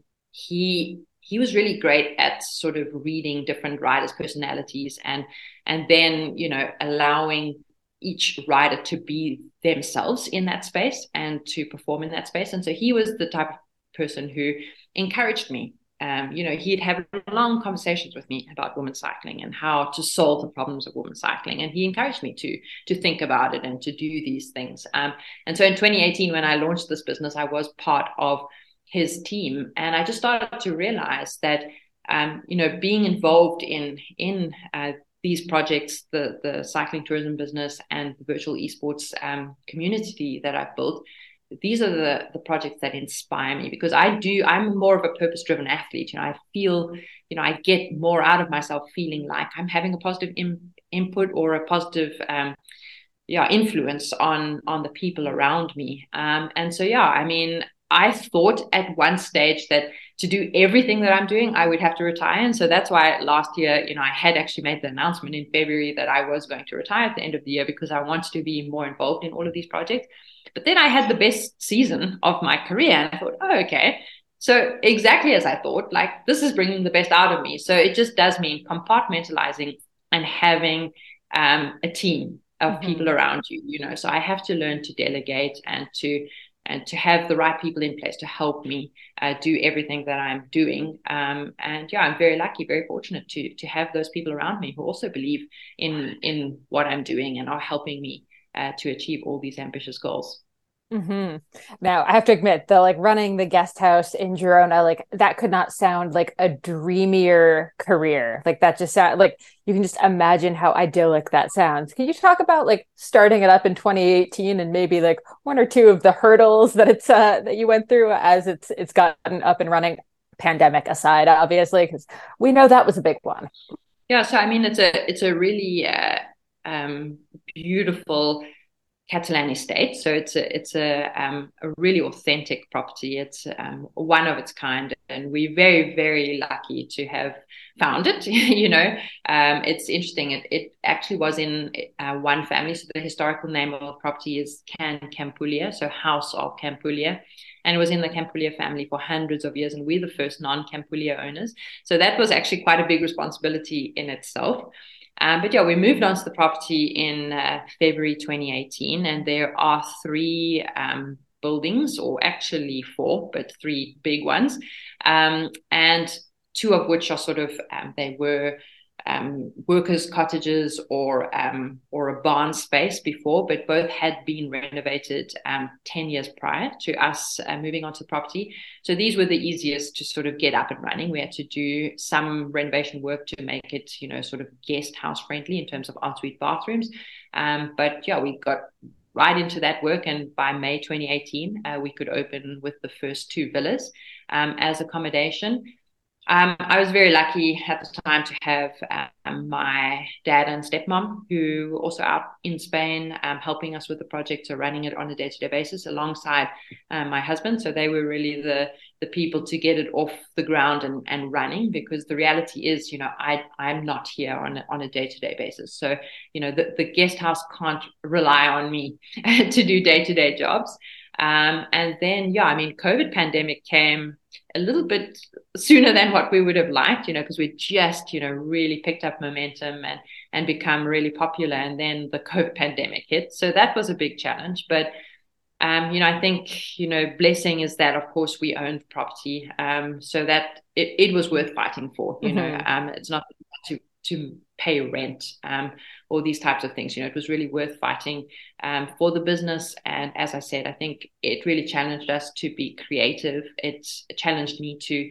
he he was really great at sort of reading different riders' personalities and and then, you know, allowing each rider to be themselves in that space and to perform in that space. And so he was the type of person who encouraged me. Um, you know, he'd have long conversations with me about women's cycling and how to solve the problems of women's cycling. And he encouraged me to, to think about it and to do these things. Um, and so in twenty eighteen, when I launched this business, I was part of his team. And I just started to realize that, um, you know, being involved in, in, uh, these projects, the, the cycling tourism business and the virtual esports um, community that I've built, these are the, the projects that inspire me, because I do, I'm more of a purpose-driven athlete. You know, I feel, you know, I get more out of myself feeling like I'm having a positive in, input or a positive, um, yeah, influence on, on the people around me. Um, and so, yeah, I mean, I thought at one stage that to do everything that I'm doing, I would have to retire. And so that's why last year, you know, I had actually made the announcement in February that I was going to retire at the end of the year, because I wanted to be more involved in all of these projects. But then I had the best season of my career, and I thought, oh, okay. So exactly as I thought, like, this is bringing the best out of me. So it just does mean compartmentalizing and having um, a team of mm-hmm. people around you, you know. So I have to learn to delegate and to and to have the right people in place to help me uh, do everything that I'm doing. Um, and yeah, I'm very lucky, very fortunate to to have those people around me who also believe in in what I'm doing and are helping me uh, to achieve all these ambitious goals. Mm-hmm. Now, I have to admit, the like running the guest house in Girona, like that could not sound like a dreamier career. Like that just sound like you can just imagine how idyllic that sounds. Can you talk about like starting it up in twenty eighteen and maybe like one or two of the hurdles that it's uh, that you went through as it's it's gotten up and running, pandemic aside, obviously, because we know that was a big one. Yeah, so I mean, it's a it's a really uh, um, beautiful Catalan estate. So it's a it's a um, a really authentic property. It's um, one of its kind, and we're very very lucky to have found it. you know, um, it's interesting. It it actually was in uh, one family. So the historical name of the property is Can Campulia, so House of Campulia, and it was in the Campulia family for hundreds of years, and we're the first non-Campulia owners. So that was actually quite a big responsibility in itself. Um, but yeah, we moved on to the property in uh, February twenty eighteen, and there are three um, buildings, or actually four, but three big ones, um, and two of which are sort of, um, they were um, workers' cottages or um, or a barn space before, but both had been renovated um, ten years prior to us uh, moving onto the property. So these were the easiest to sort of get up and running. We had to do some renovation work to make it, you know, sort of guest house friendly in terms of ensuite bathrooms. Um, but yeah, we got right into that work, and by May twenty eighteen, uh, we could open with the first two villas um, as accommodation. Um, I was very lucky at the time to have um, my dad and stepmom, who were also out in Spain um, helping us with the project, so running it on a day-to-day basis alongside um, my husband. So they were really the the people to get it off the ground and, and running, because the reality is, you know, I, I'm not here on a, on a day-to-day basis. So, you know, the, the guest house can't rely on me to do day-to-day jobs. Um, and then, yeah, I mean, COVID pandemic came a little bit sooner than what we would have liked, you know, because we just, you know, really picked up momentum and, and become really popular. And then the COVID pandemic hit. So that was a big challenge. But, um, you know, I think, you know, blessing is that, of course, we owned the property. Um, so that it, it was worth fighting for, you mm-hmm. know, um, it's not to, to pay rent um, or these types of things. You know, it was really worth fighting um, for the business. And as I said, I think it really challenged us to be creative. It's challenged me to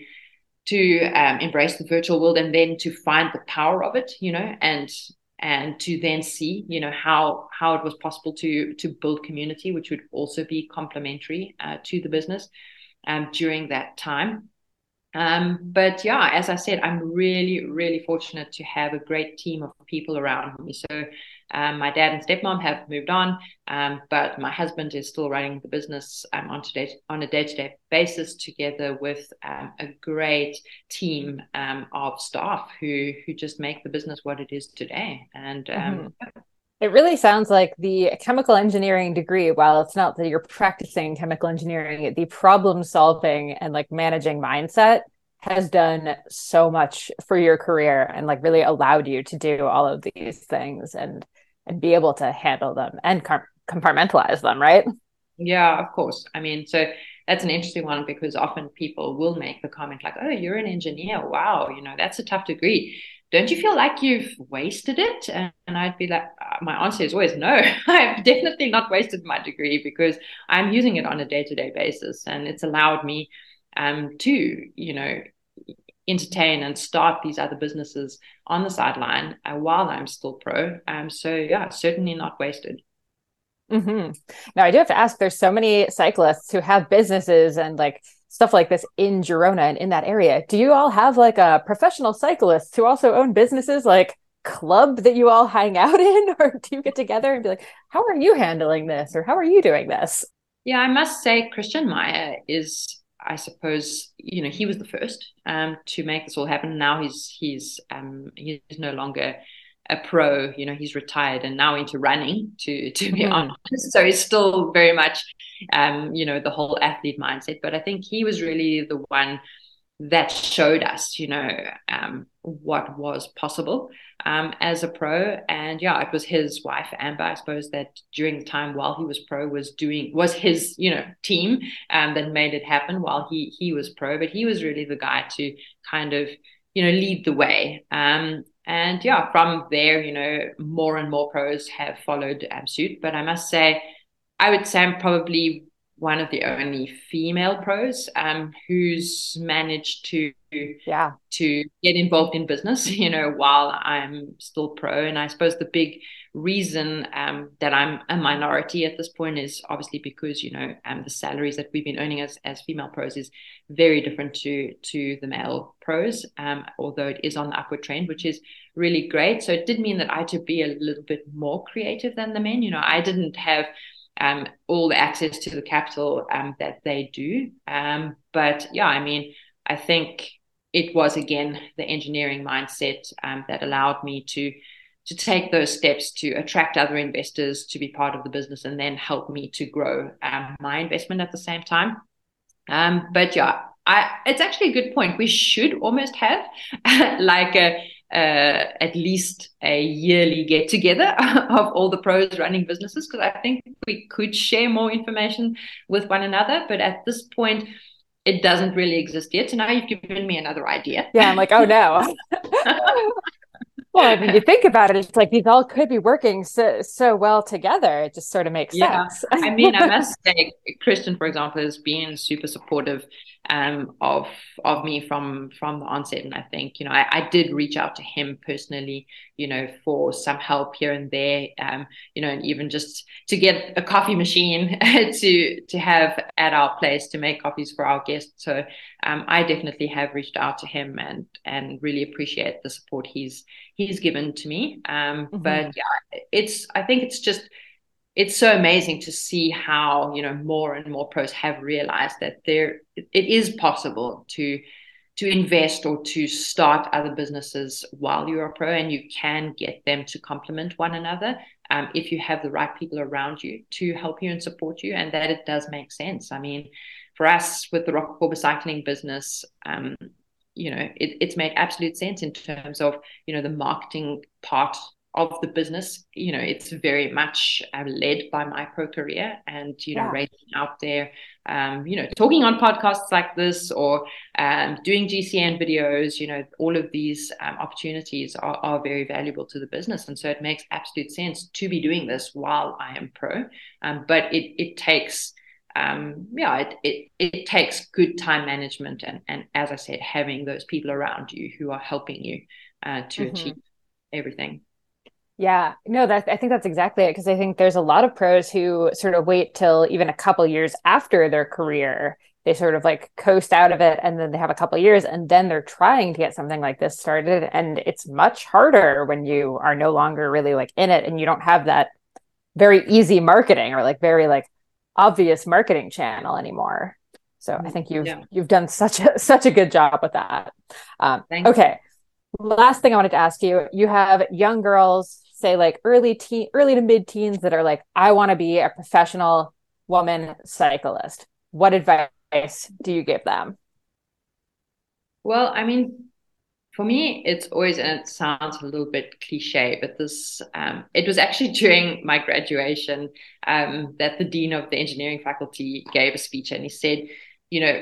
to um, embrace the virtual world, and then to find the power of it, you know, and and to then see, you know, how how it was possible to to build community, which would also be complementary uh, to the business um, during that time. Um, but yeah, as I said, I'm really, really fortunate to have a great team of people around me. So um, my dad and stepmom have moved on, um, but my husband is still running the business um, on, today, on a day-to-day basis, together with um, a great team um, of staff who who just make the business what it is today. And Mm-hmm. um, It really sounds like the chemical engineering degree, while it's not that you're practicing chemical engineering, the problem solving and like managing mindset has done so much for your career and like really allowed you to do all of these things and and be able to handle them and compartmentalize them, right? Yeah, of course. I mean, so that's an interesting one because often people will make the comment like, "Oh, you're an engineer. Wow, you know, that's a tough degree. Don't you feel like you've wasted it?" And, and I'd be like, uh, my answer is always no. I've definitely not wasted my degree because I'm using it on a day-to-day basis, and it's allowed me um to, you know, entertain and start these other businesses on the sideline uh, while I'm still pro. Um, so yeah, certainly not wasted. Mm-hmm. Now, I do have to ask, there's so many cyclists who have businesses and like stuff like this in Girona and in that area. Do you all have like a professional cyclists who also own businesses, like club that you all hang out in? Or do you get together and be like, how are you handling this? Or how are you doing this? Yeah, I must say Christian Meyer is, I suppose, you know, he was the first um, to make this all happen. Now he's he's um, he's no longer a pro. You know, he's retired and now into running. To to be Mm-hmm. honest, so he's still very much, um, you know, the whole athlete mindset. But I think he was really the one that showed us, you know, um, what was possible um, as a pro. And yeah, it was his wife, Amber, I suppose, that during the time while he was pro was doing, was his, you know, team um, that made it happen while he, he was pro. But he was really the guy to kind of, you know, lead the way. Um, and yeah, from there, you know, more and more pros have followed um, suit. But I must say, I would say I'm probably one of the only female pros um, who's managed to Yeah. to get involved in business, you know, while I'm still pro. And I suppose the big reason um, that I'm a minority at this point is obviously because, you know, um, the salaries that we've been earning as, as female pros is very different to to the male pros, um, although it is on the upward trend, which is really great. So it did mean that I had to be a little bit more creative than the men. You know, I didn't have um, all the access to the capital um, that they do. Um, but yeah, I mean, I think it was again the engineering mindset um, that allowed me to to take those steps to attract other investors to be part of the business and then help me to grow um, my investment at the same time. Um, but yeah, I, it's actually a good point. We should almost have like a uh, at least a yearly get together of all the pros running businesses, because I think we could share more information with one another. But at this point, it doesn't really exist yet. So now you've given me another idea. Yeah, I'm like, oh no. Well, when you think about it, it's like these all could be working so so well together. It just sort of makes Yeah, sense. I mean, I must say, Christian, for example, has been super supportive um, of of me from from the onset, and I think, you know, I, I did reach out to him personally, you know, for some help here and there, um, you know, and even just to get a coffee machine to to have at our place to make coffees for our guests. So um, I definitely have reached out to him and and really appreciate the support he's he's given to me. Um, Mm-hmm. but yeah, it's I think it's just it's so amazing to see how, you know, more and more pros have realized that there it is possible to to invest or to start other businesses while you're a pro, and you can get them to complement one another um, if you have the right people around you to help you and support you, and that it does make sense. I mean, for us with the Rock Corber cycling business, um, you know, it, it's made absolute sense in terms of, you know, the marketing part of the business. You know, it's very much uh, led by my pro career, and, you know, Yeah. racing out there, um, you know, talking on podcasts like this, or um, doing G C N videos, you know, all of these um, opportunities are, are very valuable to the business. And so it makes absolute sense to be doing this while I am pro. Um, but it, it takes, um, yeah, it, it, it takes good time management. And, and as I said, having those people around you who are helping you uh, to Mm-hmm. achieve everything. Yeah, no, that I think that's exactly it. Because I think there's a lot of pros who sort of wait till even a couple years after their career they sort of like coast out of it, and then they have a couple of years, and then they're trying to get something like this started. And it's much harder when you are no longer really like in it, and you don't have that very easy marketing or like very like obvious marketing channel anymore. So I think you've, yeah. you've done such a, such a good job with that. Um, okay. You. Last thing I wanted to ask you, you have young girls, say like early teen, early to mid teens that are like, I want to be a professional woman cyclist. What advice do you give them? Well, I mean, for me, it's always, and it sounds a little bit cliche, but this, um, it was actually during my graduation um, that the dean of the engineering faculty gave a speech, and he said, you know,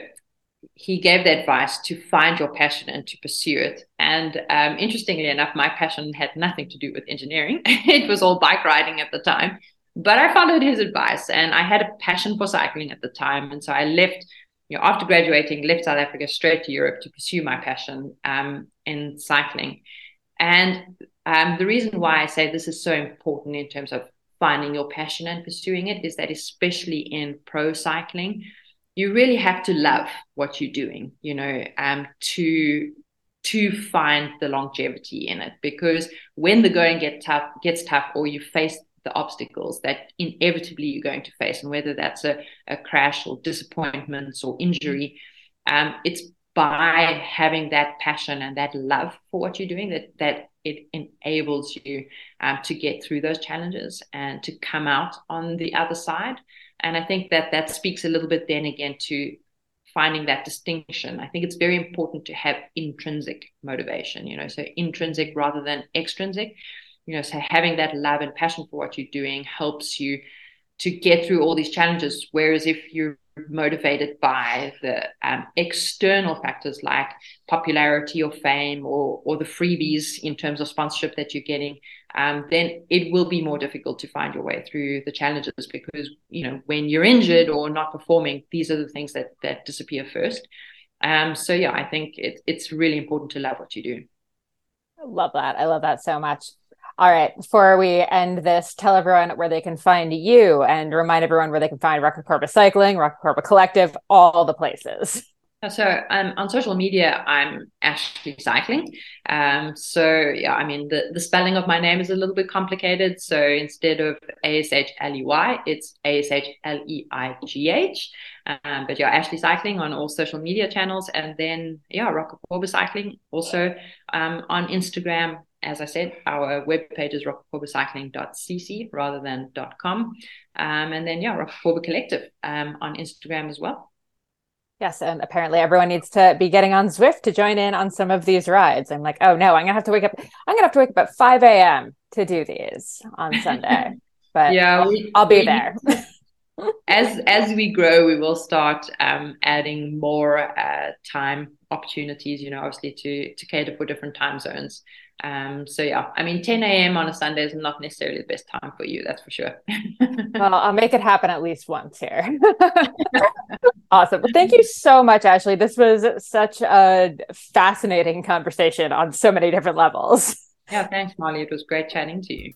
he gave the advice to find your passion and to pursue it. And um, interestingly enough, my passion had nothing to do with engineering. It was all bike riding at the time, but I followed his advice, and I had a passion for cycling at the time. And so I left, you know, after graduating, left South Africa straight to Europe to pursue my passion um, in cycling. And um, the reason why I say this is so important in terms of finding your passion and pursuing it is that especially in pro cycling, you really have to love what you're doing, you know, um, to to find the longevity in it. Because when the going get tough, gets tough, or you face the obstacles that inevitably you're going to face, and whether that's a, a crash or disappointments or injury, um, it's by having that passion and that love for what you're doing that that it enables you um, to get through those challenges and to come out on the other side. And I think that that speaks a little bit then again to finding that distinction. I think it's very important to have intrinsic motivation, you know, so intrinsic rather than extrinsic, you know, so having that love and passion for what you're doing helps you to get through all these challenges. Whereas if you're motivated by the um, external factors like popularity or fame or or the freebies in terms of sponsorship that you're getting, um, then it will be more difficult to find your way through the challenges, because, you know, when you're injured or not performing, these are the things that that disappear first. Um, so yeah, I think it, it's really important to love what you do. I love that. I love that so much. All right. Before we end this, tell everyone where they can find you and remind everyone where they can find Rock Corba Cycling, Rock Corba Collective, all the places. So um, on social media, I'm Ashley Cycling. Um, so yeah, I mean, the, the spelling of my name is a little bit complicated. So instead of A S H L E Y, it's A S H L E I G H. Um, but yeah, Ashley Cycling on all social media channels. And then yeah, Rock Corba Cycling also um, on Instagram. As I said, our webpage is rock corba cycling dot c c rather than .com. Um, and then, yeah, Rock Corba Collective um, on Instagram as well. Yes, and apparently everyone needs to be getting on Zwift to join in on some of these rides. I'm like, oh no, I'm gonna have to wake up. I'm gonna have to wake up at five a.m. to do these on Sunday. But yeah, we, I'll be we, there. as as we grow, we will start um, adding more uh, time opportunities. You know, obviously to to cater for different time zones. Um, so yeah, I mean, ten a.m. on a Sunday is not necessarily the best time for you, that's for sure. Well, I'll make it happen at least once here. Awesome. Well, thank you so much, Ashley. This was such a fascinating conversation on so many different levels. Yeah, thanks, Molly. It was great chatting to you.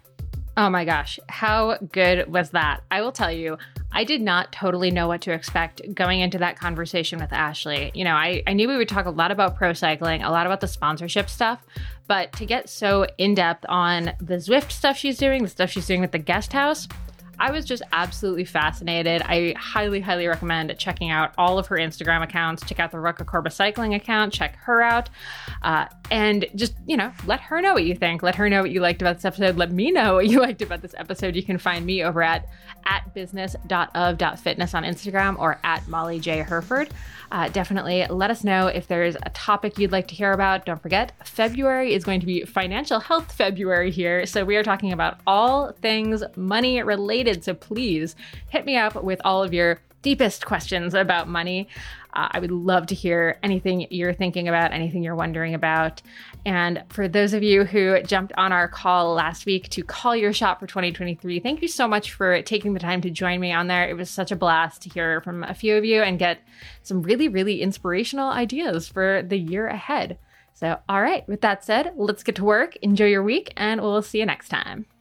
Oh my gosh, how good was that? I will tell you, I did not totally know what to expect going into that conversation with Ashley. You know, I, I knew we would talk a lot about pro cycling, a lot about the sponsorship stuff, but to get so in-depth on the Zwift stuff she's doing, the stuff she's doing with the guest house, I was just absolutely fascinated. I highly, highly recommend checking out all of her Instagram accounts. Check out the Rock Corba Cycling account. Check her out. Uh, and just, you know, let her know what you think. Let her know what you liked about this episode. Let me know what you liked about this episode. You can find me over at at business dot of dot fitness on Instagram or at Molly J. Herford. Uh, definitely let us know if there's a topic you'd like to hear about. Don't forget, February is going to be Financial Health February here. So we are talking about all things money related. So please hit me up with all of your deepest questions about money. Uh, I would love to hear anything you're thinking about, anything you're wondering about. And for those of you who jumped on our call last week to call your shot for twenty twenty-three, thank you so much for taking the time to join me on there. It was such a blast to hear from a few of you and get some really, really inspirational ideas for the year ahead. So, all right, with that said, let's get to work. Enjoy your week, and we'll see you next time.